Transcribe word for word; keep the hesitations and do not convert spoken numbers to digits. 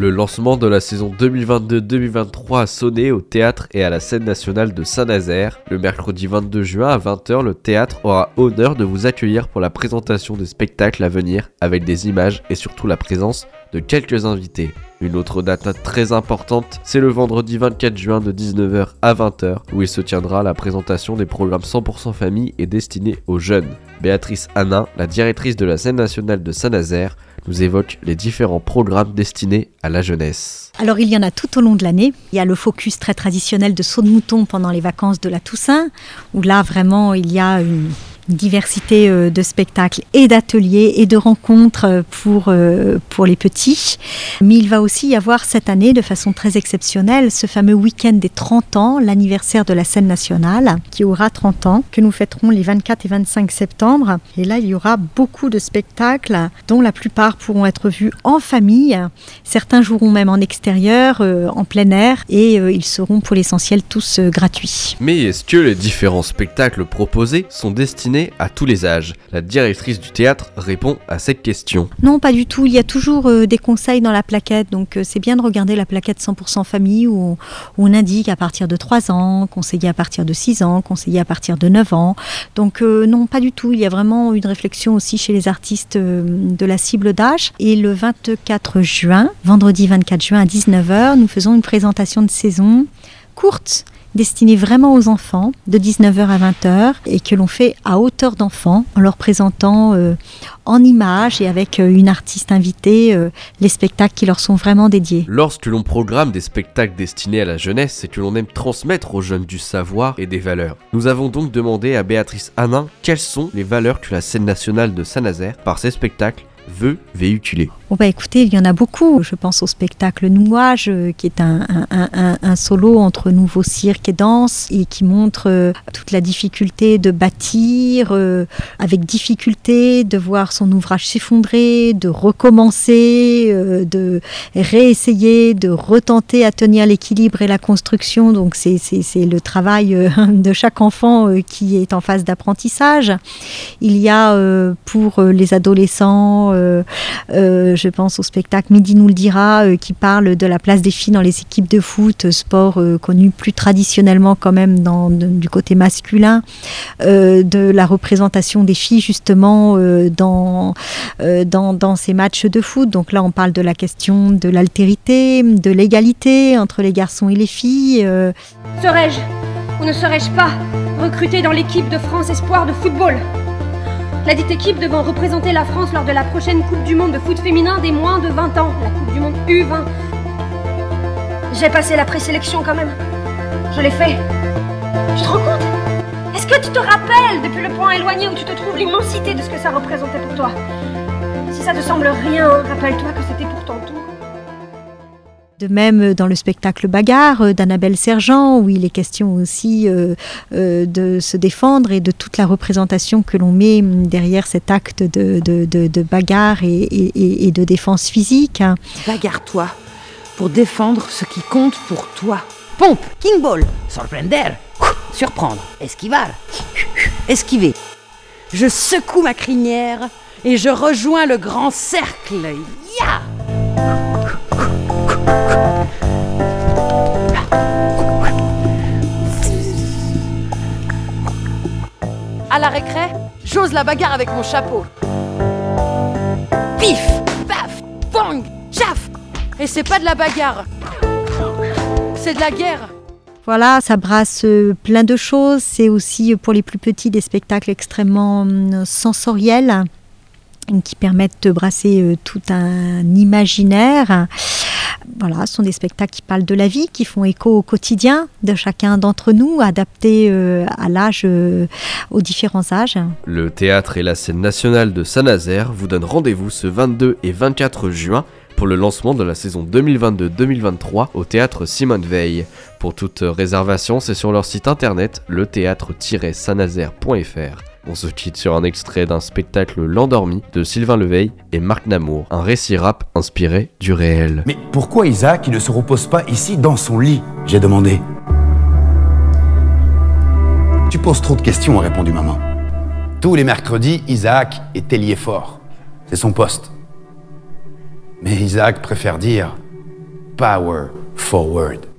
Le lancement de la saison deux mille vingt-deux deux mille vingt-trois a sonné au théâtre et à la scène nationale de Saint-Nazaire. Le mercredi vingt-deux juin à vingt heures, le théâtre aura honneur de vous accueillir pour la présentation des spectacles à venir avec des images et surtout la présence de quelques invités. Une autre date très importante, c'est le vendredi vingt-quatre juin de dix-neuf heures à vingt heures où il se tiendra la présentation des programmes cent pour cent famille et destinés aux jeunes. Béatrice Hanin, la directrice de la scène nationale de Saint-Nazaire, nous évoque les différents programmes destinés à la jeunesse. Alors il y en a tout au long de l'année. Il y a le focus très traditionnel de saut de mouton pendant les vacances de la Toussaint, où là vraiment il y a une diversité de spectacles et d'ateliers et de rencontres pour, pour les petits. Mais il va aussi y avoir cette année, de façon très exceptionnelle, ce fameux week-end des trente ans, l'anniversaire de la scène nationale, qui aura trente ans, que nous fêterons les vingt-quatre et vingt-cinq septembre. Et là, il y aura beaucoup de spectacles, dont la plupart pourront être vus en famille. Certains joueront même en extérieur, euh, en plein air, et euh, ils seront pour l'essentiel tous euh, gratuits. Mais est-ce que les différents spectacles proposés sont destinés à tous les âges? La directrice du théâtre répond à cette question. Non, pas du tout. Il y a toujours euh, des conseils dans la plaquette, donc euh, c'est bien de regarder la plaquette cent pour cent famille où on, où on indique à partir de trois ans, conseillé à partir de six ans, conseillé à partir de neuf ans. Donc euh, non, pas du tout. Il y a vraiment une réflexion aussi chez les artistes euh, de la cible d'âge. Et le vingt-quatre juin, vendredi vingt-quatre juin à dix-neuf heures, nous faisons une présentation de saison courte, destinée vraiment aux enfants, de dix-neuf heures à vingt heures, et que l'on fait à hauteur d'enfants, en leur présentant euh, en images et avec euh, une artiste invitée euh, les spectacles qui leur sont vraiment dédiés. Lorsque l'on programme des spectacles destinés à la jeunesse, c'est que l'on aime transmettre aux jeunes du savoir et des valeurs. Nous avons donc demandé à Béatrice Hanin quelles sont les valeurs que la scène nationale de Saint-Nazaire, par ses spectacles, veut véhiculer. Bon bah écoutez, il y en a beaucoup. Je pense au spectacle Nouage, euh, qui est un, un, un, un solo entre nouveau cirque et danse, et qui montre euh, toute la difficulté de bâtir, euh, avec difficulté, de voir son ouvrage s'effondrer, de recommencer, euh, de réessayer, de retenter à tenir l'équilibre et la construction. Donc c'est, c'est, c'est le travail euh, de chaque enfant euh, qui est en phase d'apprentissage. Il y a euh, pour euh, les adolescents, euh, euh, je pense au spectacle Midi nous le dira, euh, qui parle de la place des filles dans les équipes de foot, sport euh, connu plus traditionnellement quand même dans, de, du côté masculin, euh, de la représentation des filles justement euh, dans, euh, dans, dans ces matchs de foot. Donc là on parle de la question de l'altérité, de l'égalité entre les garçons et les filles. Euh. Serais-je ou ne serais-je pas recrutée dans l'équipe de France Espoir de football ? La dite équipe devant représenter la France lors de la prochaine Coupe du Monde de foot féminin des moins de vingt ans, la Coupe du Monde U vingt. J'ai passé la présélection quand même. Je l'ai fait. Tu te rends compte ? Est-ce que tu te rappelles, depuis le point éloigné où tu te trouves, l'immensité de ce que ça représentait pour toi ? Si ça te semble rien, rappelle-toi que c'était pourtant tout. De même dans le spectacle Bagarre d'Annabelle Sergent, où il est question aussi euh, euh, de se défendre et de toute la représentation que l'on met derrière cet acte de, de, de, de bagarre et, et, et de défense physique. Bagarre-toi pour défendre ce qui compte pour toi. Pompe, King Ball, sorprender, surprendre, esquivar, esquiver. Je secoue ma crinière et je rejoins le grand cercle. Ya! À la récré, j'ose la bagarre avec mon chapeau. Pif, paf, bang, tchaf. Et c'est pas de la bagarre, c'est de la guerre. Voilà, ça brasse plein de choses. C'est aussi pour les plus petits des spectacles extrêmement sensoriels qui permettent de brasser tout un imaginaire. Voilà, ce sont des spectacles qui parlent de la vie, qui font écho au quotidien de chacun d'entre nous, adaptés euh, à l'âge, euh, aux différents âges. Le théâtre et la scène nationale de Saint-Nazaire vous donnent rendez-vous ce vingt-deux et vingt-quatre juin pour le lancement de la saison deux mille vingt-deux deux mille vingt-trois au théâtre Simone Veil. Pour toute réservation, c'est sur leur site internet le théâtre tiret saint nazaire point f r. On se quitte sur un extrait d'un spectacle L'Endormi de Sylvain Leveille et Marc Namour, un récit rap inspiré du réel. Mais pourquoi Isaac il ne se repose pas ici dans son lit ? J'ai demandé. Tu poses trop de questions, a répondu maman. Tous les mercredis, Isaac est ailier fort. C'est son poste. Mais Isaac préfère dire Power Forward.